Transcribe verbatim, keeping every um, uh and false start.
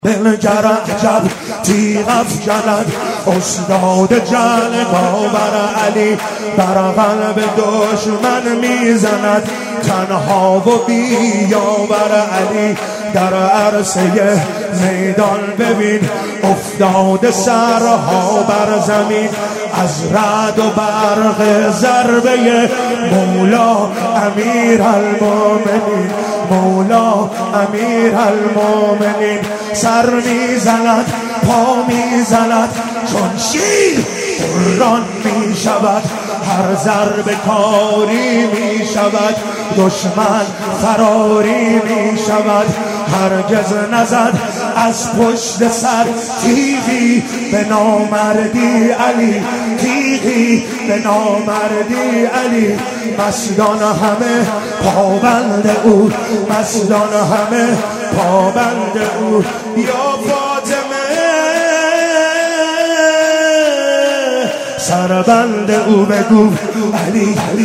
دلگر عجب تیغ افکند استاد جلگا بر علی، بر قلب دشمن میزند تنها و بیاور علی. در عرصه میدان ببین افتاده سرها بر زمین، از رعد و برق ضربه مولا امیر المومنین، مولا امیر المومنین. سر میزند پا میزند چون شیر قرآن میشود، هر ضربه کاری میشود دشمن فراری میشود. هرگز نزد از پشت سر تیغی به نامردی علی، تیغی به نامردی علی. مستان همه پابند او، مستان همه پابند او. یا فاطمه سربند او بگو علی علی.